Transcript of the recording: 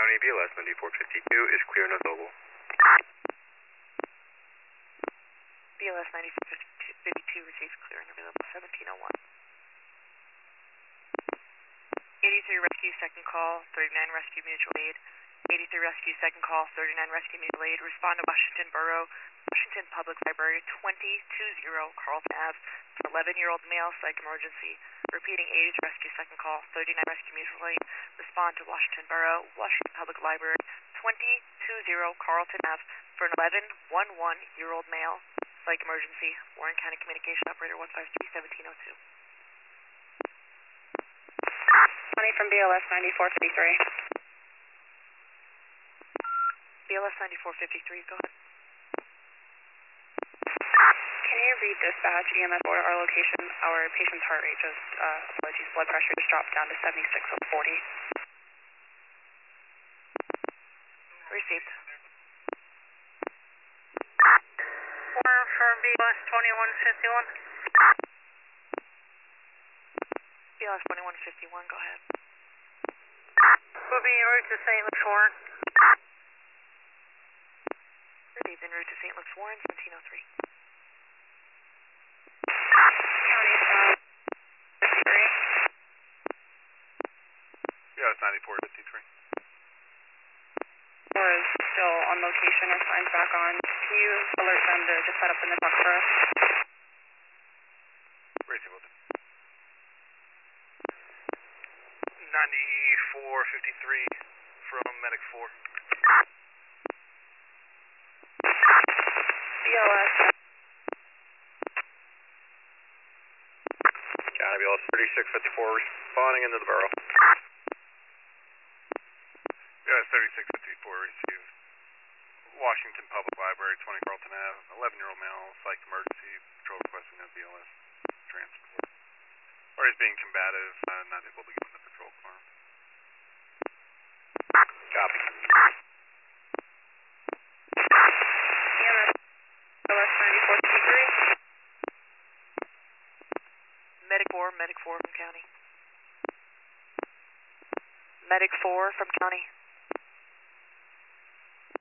County, BLS 9452 is clear and available. BLS 9452 receives clear and available 1701. 83 Rescue, second call, 39 Rescue Mutual Aid. 83 Rescue, second call, 39 Rescue Mutual Aid. Respond to Washington Borough, Washington Public Library, 2020 Carlton Ave, for 11-year-old male, psych emergency. Repeating 83 Rescue, second call, 39 Rescue Mutual Aid. Respond to Washington Borough, Washington Public Library, 2020 Carlton Ave, for an 11-year-old male, psych emergency. Warren County Communication Operator 153-1702. Money from BLS 9453. BLS 9453, go ahead. Can you read dispatch EMS for our location? Our patient's heart rate just, apologies, blood pressure just dropped down to 76/40. Received. Warren from BLS 2151. BLS 2151, go ahead. We'll be en route to St. Luke's Warren. Received en route to St. Luke's Warren, 1703. County, 53. BLS 9453. Or is still on location or signs back on. Can you alert them to just set up in the truck for us? Racing Wilton. 9453 from Medic 4. BLS. County BLS 3654 responding into the borough. BLS 3654 received Washington Public Library, 20 Carlton Ave, 11-year-old male, psych emergency, patrol requesting no BLS transport. Or he's being combative, not able to get in the patrol car. Copy. EMS. BLS 9453. Medic 4 from County. Medic 4 from County.